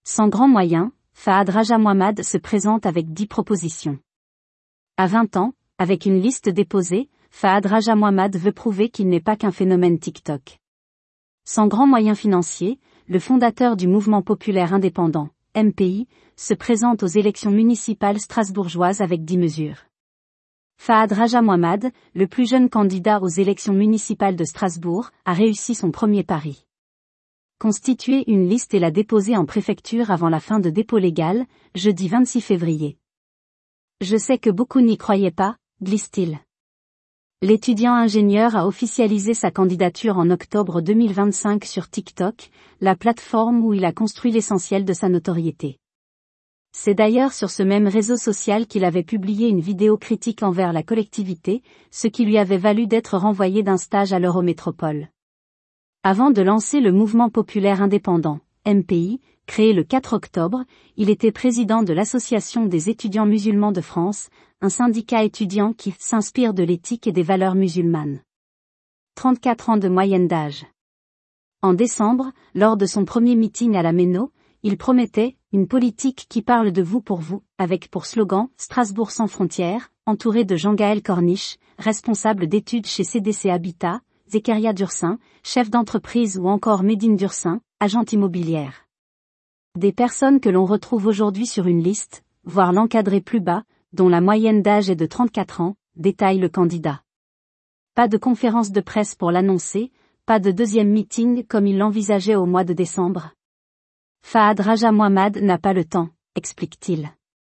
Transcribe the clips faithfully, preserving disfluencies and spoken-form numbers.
Sans grands moyens, Fahad Raja Mohammad se présente avec dix propositions. À vingt ans, avec une liste déposée, Fahad Raja Mohammad veut prouver qu'il n'est pas qu'un phénomène TikTok. Sans grands moyens financiers, le fondateur du mouvement populaire indépendant, M P I, se présente aux élections municipales strasbourgeoises avec dix mesures. Fahad Raja Mohammad, le plus jeune candidat aux élections municipales de Strasbourg, a réussi son premier pari. Constituer une liste et la déposer en préfecture avant la fin de dépôt légal, jeudi vingt-six février. Je sais que beaucoup n'y croyaient pas, glisse-t-il. L'étudiant ingénieur a officialisé sa candidature en octobre deux mille vingt-cinq sur TikTok, la plateforme où il a construit l'essentiel de sa notoriété. C'est d'ailleurs sur ce même réseau social qu'il avait publié une vidéo critique envers la collectivité, ce qui lui avait valu d'être renvoyé d'un stage à l'Eurométropole. Avant de lancer le mouvement populaire indépendant, M P I, créé le quatre octobre, il était président de l'Association des étudiants musulmans de France, un syndicat étudiant qui s'inspire de l'éthique et des valeurs musulmanes. trente-quatre ans de moyenne d'âge. En décembre, lors de son premier meeting à la Méno, il promettait « une politique qui parle de vous pour vous », avec pour slogan « Strasbourg sans frontières », entouré de Jean-Gaël Corniche, responsable d'études chez C D C Habitat, Zécaria Dursin, chef d'entreprise ou encore Médine Dursin, agente immobilière. Des personnes que l'on retrouve aujourd'hui sur une liste, voire l'encadrer plus bas, dont la moyenne d'âge est de trente-quatre ans, détaille le candidat. Pas de conférence de presse pour l'annoncer, pas de deuxième meeting comme il l'envisageait au mois de décembre. Fahad Raja Mohammad n'a pas le temps, explique-t-il.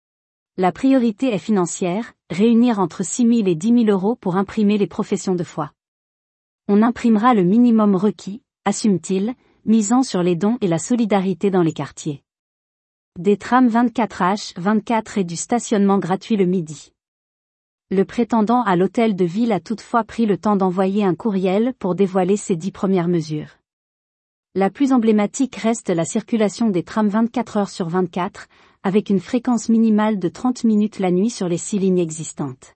La priorité est financière, réunir entre six mille et dix mille euros pour imprimer les professions de foi. On imprimera le minimum requis, assume-t-il, misant sur les dons et la solidarité dans les quartiers. Des trams vingt-quatre heures vingt-quatre et du stationnement gratuit le midi. Le prétendant à l'hôtel de ville a toutefois pris le temps d'envoyer un courriel pour dévoiler ses dix premières mesures. La plus emblématique reste la circulation des trams vingt-quatre heures sur vingt-quatre, avec une fréquence minimale de trente minutes la nuit sur les six lignes existantes.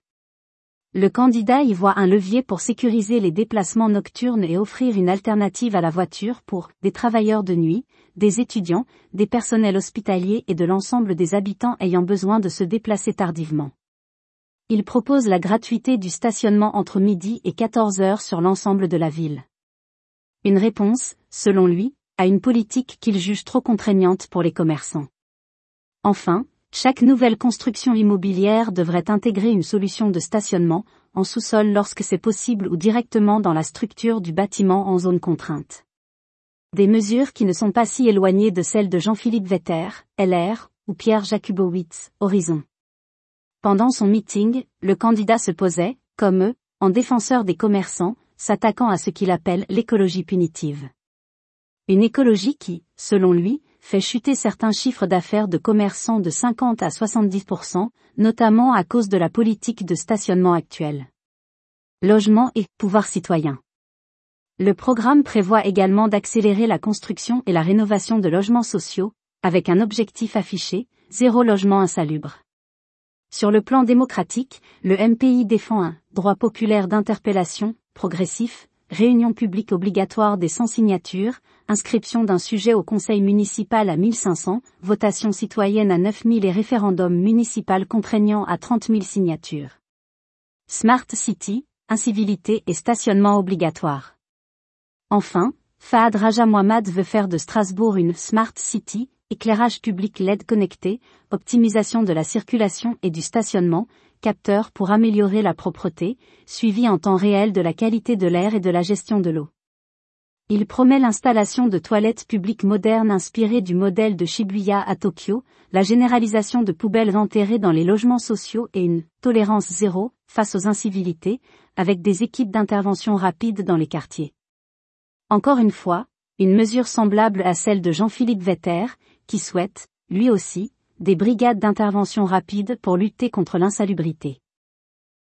Le candidat y voit un levier pour sécuriser les déplacements nocturnes et offrir une alternative à la voiture pour des travailleurs de nuit, des étudiants, des personnels hospitaliers et de l'ensemble des habitants ayant besoin de se déplacer tardivement. Il propose la gratuité du stationnement entre midi et quatorze heures sur l'ensemble de la ville. Une réponse, selon lui, à une politique qu'il juge trop contraignante pour les commerçants. Enfin, chaque nouvelle construction immobilière devrait intégrer une solution de stationnement, en sous-sol lorsque c'est possible ou directement dans la structure du bâtiment en zone contrainte. Des mesures qui ne sont pas si éloignées de celles de Jean-Philippe Vetter, L R, ou Pierre Jakubowicz, Horizon. Pendant son meeting, le candidat se posait, comme eux, en défenseur des commerçants, s'attaquant à ce qu'il appelle l'écologie punitive. Une écologie qui, selon lui, fait chuter certains chiffres d'affaires de commerçants de cinquante à soixante-dix pour cent, notamment à cause de la politique de stationnement actuelle. Logement et pouvoir citoyen. Le programme prévoit également d'accélérer la construction et la rénovation de logements sociaux, avec un objectif affiché, zéro logement insalubre. Sur le plan démocratique, le M P I défend un droit populaire d'interpellation, progressif, réunion publique obligatoire des cent signatures, inscription d'un sujet au conseil municipal à mille cinq cents, votation citoyenne à neuf mille et référendum municipal contraignant à trente mille signatures. Smart City, incivilité et stationnement obligatoire. Enfin, Fahad Raja Mohammad veut faire de Strasbourg une Smart City, éclairage public L E D connecté, optimisation de la circulation et du stationnement, capteurs pour améliorer la propreté, suivi en temps réel de la qualité de l'air et de la gestion de l'eau. Il promet l'installation de toilettes publiques modernes inspirées du modèle de Shibuya à Tokyo, la généralisation de poubelles enterrées dans les logements sociaux et une tolérance zéro face aux incivilités, avec des équipes d'intervention rapide dans les quartiers. Encore une fois, une mesure semblable à celle de Jean-Philippe Vetter, qui souhaite, lui aussi, des brigades d'intervention rapide pour lutter contre l'insalubrité.